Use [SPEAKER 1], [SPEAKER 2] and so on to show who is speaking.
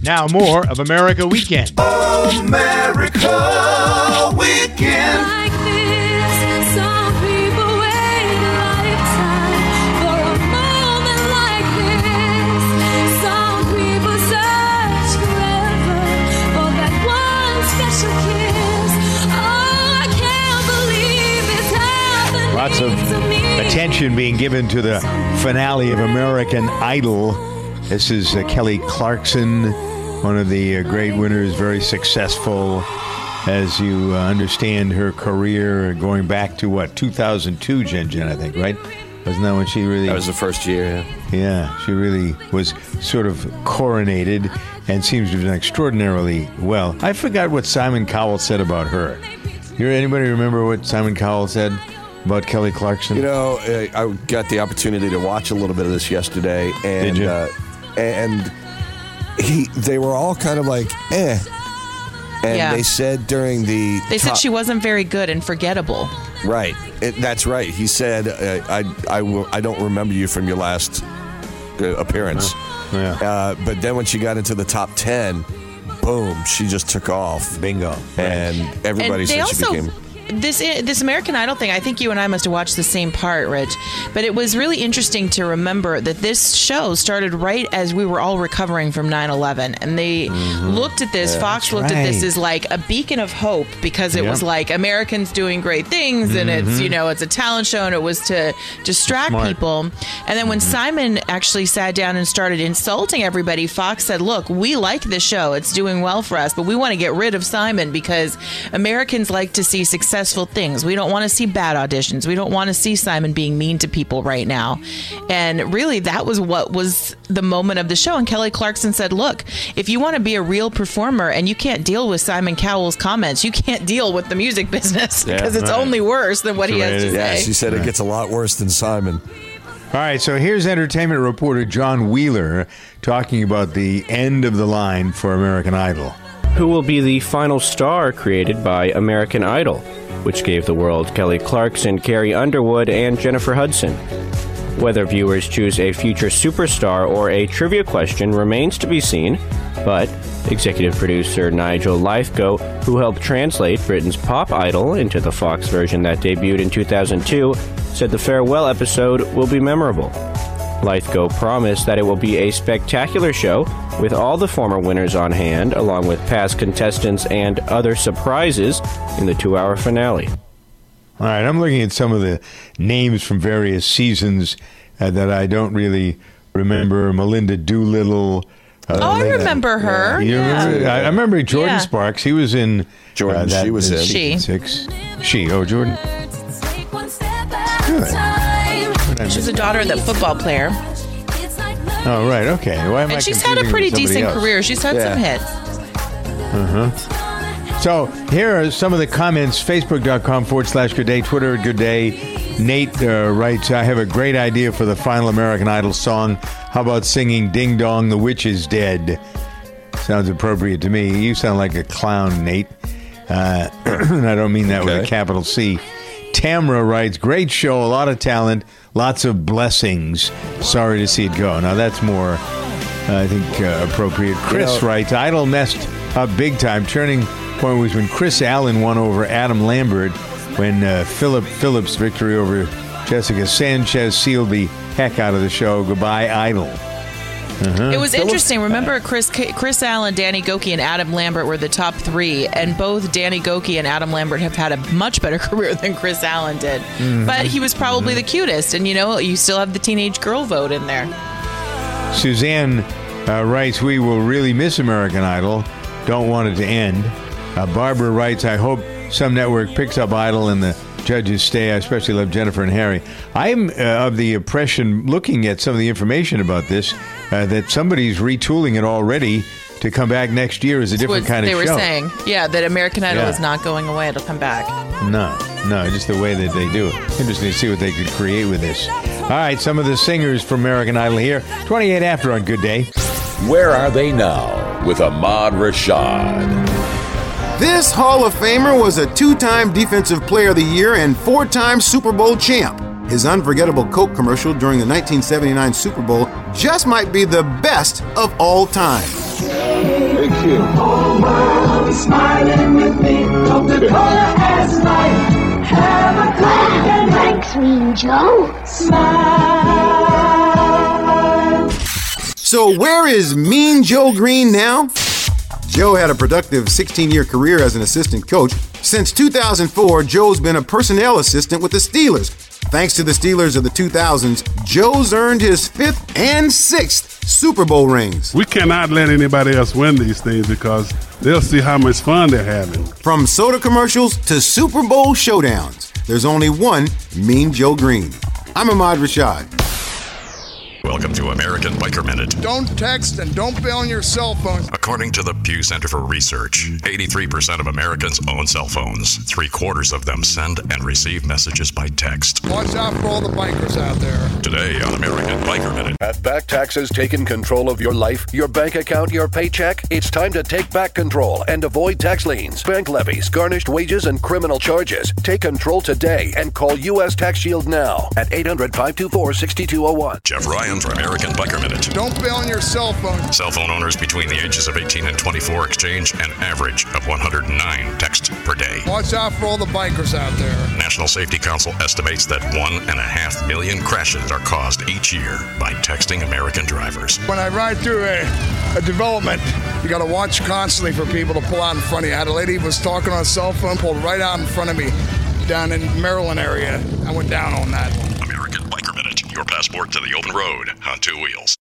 [SPEAKER 1] Now more of America Weekend.
[SPEAKER 2] America Weekend.
[SPEAKER 3] Like this, some people wait a lifetime for a moment like this. Some people search forever for that one special kiss. Oh, I can't believe it's happening.
[SPEAKER 1] Lots of
[SPEAKER 3] to me.
[SPEAKER 1] attention being given to the finale of American Idol. This is Kelly Clarkson, one of the great winners, very successful, as you understand her career going back to, 2002, Jen, I think, right? Wasn't that when she really...
[SPEAKER 4] That was the first year, yeah.
[SPEAKER 1] Yeah, she really was sort of coronated and seems to have done extraordinarily well. I forgot what Simon Cowell said about her. Anybody remember what Simon Cowell said about Kelly Clarkson?
[SPEAKER 4] You know, I got the opportunity to watch a little bit of this yesterday, and
[SPEAKER 1] Did you?
[SPEAKER 4] And they were all kind of like, eh. And
[SPEAKER 5] Yeah.
[SPEAKER 4] they said during the
[SPEAKER 5] They said she wasn't very good and forgettable.
[SPEAKER 4] Right. That's right. He said, I don't remember you from your last appearance.
[SPEAKER 1] Yeah.
[SPEAKER 4] But then when she got into the top 10, boom, she just took off.
[SPEAKER 1] Bingo.
[SPEAKER 4] And everybody
[SPEAKER 5] And they
[SPEAKER 4] said she
[SPEAKER 5] also-
[SPEAKER 4] became...
[SPEAKER 5] This American Idol thing, I think you and I must have watched the same part, Rich. But it was really interesting to remember that this show started right as we were all recovering from 9/11. And they looked at this, Fox looked at this
[SPEAKER 1] right.
[SPEAKER 5] as like a beacon of hope, because it was like Americans doing great things, and it's, it's a talent show, and it was to distract
[SPEAKER 1] Smart.
[SPEAKER 5] people. And then when Simon actually sat down and started insulting everybody, Fox said, look, we like this show. It's doing well for us, but we want to get rid of Simon because Americans like to see successful things. We don't want to see bad auditions. We don't want to see Simon being mean to people right now. And really, that was what was the moment of the show. And Kelly Clarkson said, look, if you want to be a real performer and you can't deal with Simon Cowell's comments, you can't deal with the music business because it's only worse than what he has to
[SPEAKER 4] Yeah,
[SPEAKER 5] say.
[SPEAKER 4] she said it gets a lot worse than Simon.
[SPEAKER 1] All right, so here's entertainment reporter John Wheeler talking about the end of the line for American Idol.
[SPEAKER 6] Who will be the final star created by American Idol, which gave the world Kelly Clarkson, Carrie Underwood, and Jennifer Hudson. Whether viewers choose a future superstar or a trivia question remains to be seen, but executive producer Nigel Lythgoe, who helped translate Britain's Pop Idol into the Fox version that debuted in 2002, said the farewell episode will be memorable. Lythgoe promised that it will be a spectacular show with all the former winners on hand, along with past contestants and other surprises in the 2-hour finale.
[SPEAKER 1] All right, I'm looking at some of the names from various seasons that I don't really remember. Melinda Doolittle.
[SPEAKER 5] I remember her.
[SPEAKER 1] You remember? I remember Jordan
[SPEAKER 5] Yeah.
[SPEAKER 1] Sparks. He was in
[SPEAKER 4] Jordan, she was in.
[SPEAKER 5] She.
[SPEAKER 1] Six. Jordan.
[SPEAKER 3] Take one step at
[SPEAKER 1] Good.
[SPEAKER 3] a time.
[SPEAKER 5] She's a daughter of that football player.
[SPEAKER 3] It's like
[SPEAKER 1] Oh, right, okay. Why am I
[SPEAKER 5] And she's had a
[SPEAKER 1] confusing
[SPEAKER 5] pretty
[SPEAKER 1] with somebody
[SPEAKER 5] decent
[SPEAKER 1] else?
[SPEAKER 5] career. She's had some hits.
[SPEAKER 1] So here are some of the comments. Facebook.com/Good Day. Twitter Good Day. Nate writes, I have a great idea for the final American Idol song. How about singing Ding Dong, the Witch is Dead? Sounds appropriate to me. You sound like a clown, Nate. And I don't mean that with a capital C. Tamra writes, great show, a lot of talent, lots of blessings. Sorry to see it go. Now that's more, I think, appropriate. Chris writes, Idol messed up big time. Turning point was when Chris Allen won over Adam Lambert, when Philip Phillips' victory over Jessica Sanchez sealed the heck out of the show. Goodbye, Idol.
[SPEAKER 5] It was interesting. Remember, Chris Allen, Danny Gokey, and Adam Lambert were the top three, and both Danny Gokey and Adam Lambert have had a much better career than Chris Allen did. But he was probably the cutest, and you still have the teenage girl vote in there.
[SPEAKER 1] Suzanne writes, we will really miss American Idol. Don't want it to end. Barbara writes, I hope some network picks up Idol and the judges stay. I especially love Jennifer and Harry. I'm of the impression, looking at some of the information about this, that somebody's retooling it already to come back next year as a different kind of show.
[SPEAKER 5] They were saying, that American Idol is not going away. It'll come back.
[SPEAKER 1] No, just the way that they do it. Interesting to see what they could create with this. All right, some of the singers from American Idol here. 28 after on Good Day.
[SPEAKER 2] Where are they now with Ahmad Rashad?
[SPEAKER 7] This Hall of Famer was a 2-time Defensive Player of the Year and 4-time Super Bowl champ. His unforgettable Coke commercial during the 1979 Super Bowl just might be the best of all time.
[SPEAKER 8] Thank you.
[SPEAKER 3] Whole world is smiling with me. Coca-Cola as life. Have a Coke and
[SPEAKER 9] Thanks, Mean Joe.
[SPEAKER 3] smile.
[SPEAKER 7] So where is Mean Joe Green now? Joe had a productive 16-year career as an assistant coach. Since 2004, Joe's been a personnel assistant with the Steelers. Thanks to the Steelers of the 2000s, Joe's earned his 5th and 6th Super Bowl rings.
[SPEAKER 8] We cannot let anybody else win these things because they'll see how much fun they're having.
[SPEAKER 7] From soda commercials to Super Bowl showdowns, there's only one Mean Joe Green. I'm Ahmad Rashad.
[SPEAKER 10] Welcome to American Biker Minute.
[SPEAKER 11] Don't text and don't be on your cell phone.
[SPEAKER 10] According to the Pew Center for Research, 83% of Americans own cell phones. 3/4 of them send and receive messages by text.
[SPEAKER 11] Watch out for all the bikers out there.
[SPEAKER 10] Today on American Biker Minute.
[SPEAKER 12] Have back taxes taken control of your life, your bank account, your paycheck? It's time to take back control and avoid tax liens, bank levies, garnished wages, and criminal charges. Take control today and call U.S. Tax Shield now at 800-524-6201.
[SPEAKER 10] Jeff Ryan for American Biker Minute.
[SPEAKER 11] Don't be on your cell phone.
[SPEAKER 10] Cell phone owners between the ages of 18 and 24 exchange an average of 109 texts per day.
[SPEAKER 11] Watch out for all the bikers out there.
[SPEAKER 10] National Safety Council estimates that 1.5 million crashes are caused each year by texting American drivers.
[SPEAKER 11] When I ride through a development, you got to watch constantly for people to pull out in front of you. I had a lady who was talking on a cell phone, pulled right out in front of me down in Maryland area. I went down on that one.
[SPEAKER 10] American Biker Minute, your passport to the open road on 2 wheels.